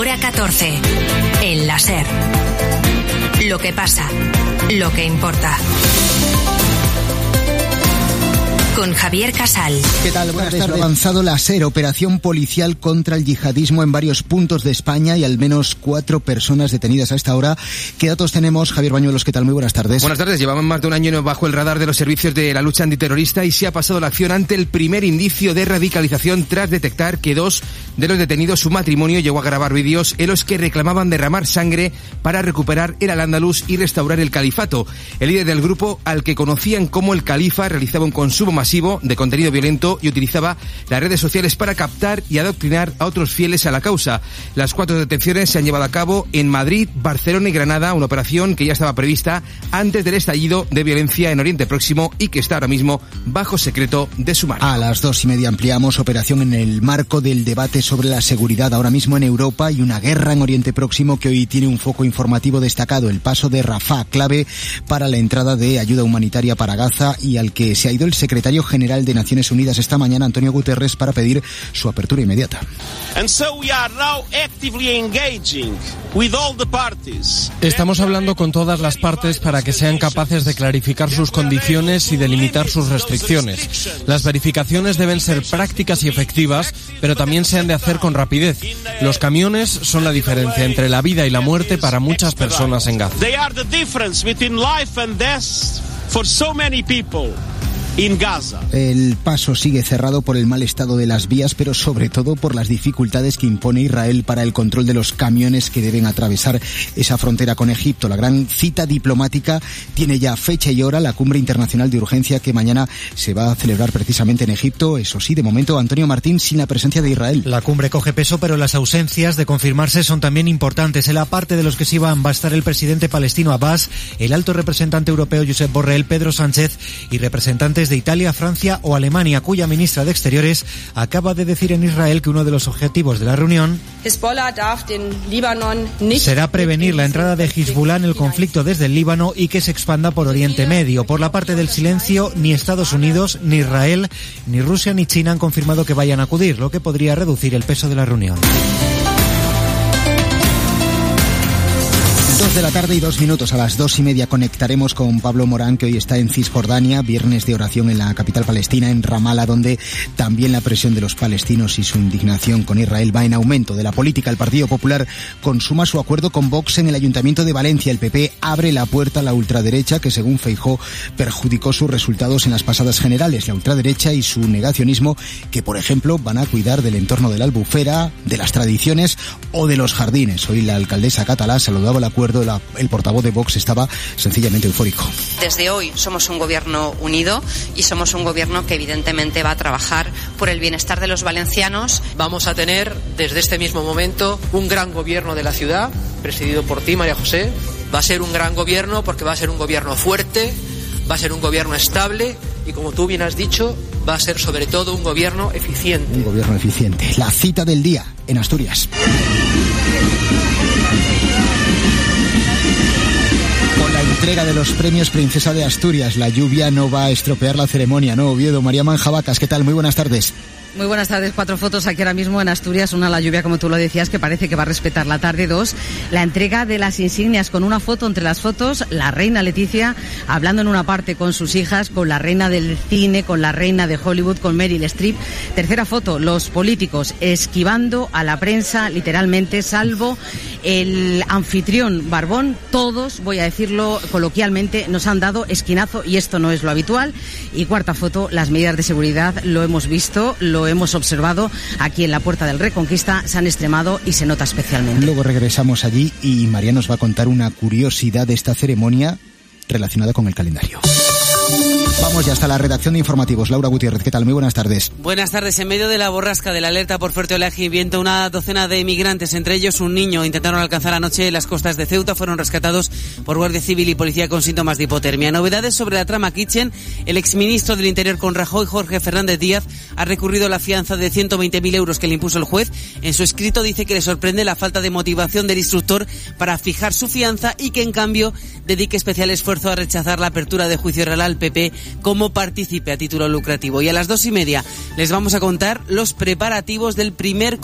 Hora 14. En la SER. Lo que pasa, lo que importa. Con Javier Casal. ¿Qué tal? Buenas tardes. Ha avanzado la SER, operación policial contra el yihadismo en varios puntos de España y al menos 4 personas detenidas a esta hora. ¿Qué datos tenemos? Javier Bañuelos, ¿qué tal? Muy buenas tardes. Buenas tardes. Llevamos más de un año bajo el radar de los servicios de la lucha antiterrorista y se ha pasado la acción ante el primer indicio de radicalización tras detectar que 2 de los detenidos, su matrimonio, llegó a grabar vídeos en los que reclamaban derramar sangre para recuperar el Al-Ándalus y restaurar el califato. El líder del grupo, al que conocían como el Califa, realizaba un consumo masivo de contenido violento y utilizaba las redes sociales para captar y adoctrinar a otros fieles a la causa. Las 4 detenciones se han llevado a cabo en Madrid, Barcelona y Granada, una operación que ya estaba prevista antes del estallido de violencia en Oriente Próximo y que está ahora mismo bajo secreto de sumario. A las 2:30 ampliamos operación en el marco del debate sobre la seguridad ahora mismo en Europa y una guerra en Oriente Próximo que hoy tiene un foco informativo destacado, el paso de Rafah, clave para la entrada de ayuda humanitaria para Gaza y al que se ha ido el secretario general de Naciones Unidas esta mañana, Antonio Guterres, para pedir su apertura inmediata. Estamos hablando con todas las partes para que sean capaces de clarificar sus condiciones y delimitar sus restricciones. Las verificaciones deben ser prácticas y efectivas, pero también se han de hacer con rapidez. Los camiones son la diferencia entre la vida y la muerte para muchas personas en Gaza. El paso sigue cerrado por el mal estado de las vías, pero sobre todo por las dificultades que impone Israel para el control de los camiones que deben atravesar esa frontera con Egipto. La gran cita diplomática tiene ya fecha y hora, la cumbre internacional de urgencia que mañana se va a celebrar precisamente en Egipto. Eso sí, de momento, Antonio Martín, sin la presencia de Israel. La cumbre coge peso, pero las ausencias de confirmarse son también importantes. En la parte de los que se iban va a estar el presidente palestino Abbas, el alto representante europeo Josep Borrell, Pedro Sánchez y representantes de Italia, Francia o Alemania, cuya ministra de Exteriores acaba de decir en Israel que uno de los objetivos de la reunión será prevenir la entrada de Hezbollah en el conflicto desde el Líbano y que se expanda por Oriente Medio. Por la parte del silencio, ni Estados Unidos, ni Israel, ni Rusia ni China han confirmado que vayan a acudir, lo que podría reducir el peso de la reunión. 2 de la tarde y 2 minutos. A las 2:30 conectaremos con Pablo Morán, que hoy está en Cisjordania, viernes de oración en la capital palestina, en Ramallah, donde también la presión de los palestinos y su indignación con Israel va en aumento. De la política, el Partido Popular consuma su acuerdo con Vox en el Ayuntamiento de Valencia. El PP abre la puerta a la ultraderecha, que según Feijóo perjudicó sus resultados en las pasadas generales. La ultraderecha y su negacionismo, que por ejemplo van a cuidar del entorno de la Albufera, de las tradiciones o de los jardines. Hoy la alcaldesa catalá saludaba el acuerdo. El portavoz de Vox estaba sencillamente eufórico. Desde hoy somos un gobierno unido y somos un gobierno que evidentemente va a trabajar por el bienestar de los valencianos. Vamos a tener desde este mismo momento un gran gobierno de la ciudad, presidido por ti, María José. Va a ser un gran gobierno porque va a ser un gobierno fuerte, va a ser un gobierno estable y, como tú bien has dicho, va a ser sobre todo un gobierno eficiente. Un gobierno eficiente. La cita del día en Asturias. Entrega de los premios Princesa de Asturias. La lluvia no va a estropear la ceremonia, ¿no, Oviedo? María Manjabacas, ¿qué tal? Muy buenas tardes. Muy buenas tardes. 4 fotos aquí ahora mismo en Asturias. Una, la lluvia, como tú lo decías, que parece que va a respetar la tarde. 2, la entrega de las insignias, con una foto entre las fotos, la reina Leticia hablando en una parte con sus hijas, con la reina del cine, con la reina de Hollywood, con Meryl Streep. Tercera foto, los políticos esquivando a la prensa, literalmente, salvo el anfitrión Barbón. Todos, voy a decirlo coloquialmente, nos han dado esquinazo y esto no es lo habitual. Y cuarta foto, las medidas de seguridad, lo hemos visto, lo hemos observado aquí en la Puerta del Reconquista, se han extremado y se nota especialmente. Luego regresamos allí y María nos va a contar una curiosidad de esta ceremonia relacionada con el calendario. Vamos ya hasta la redacción de informativos. Laura Gutiérrez, ¿qué tal? Muy buenas tardes. Buenas tardes. En medio de la borrasca de la alerta por fuerte oleaje y viento, una docena de migrantes, entre ellos un niño, intentaron alcanzar anoche las costas de Ceuta. Fueron rescatados por Guardia Civil y policía con síntomas de hipotermia. Novedades sobre la trama Kitchen. El exministro del Interior con Rajoy, Jorge Fernández Díaz, ha recurrido a la fianza de 120.000 euros que le impuso el juez. En su escrito dice que le sorprende la falta de motivación del instructor para fijar su fianza y que, en cambio, dedique especial esfuerzo a rechazar la apertura de juicio oral al PP como partícipe a título lucrativo. Y a las 2:30 les vamos a contar los preparativos del primer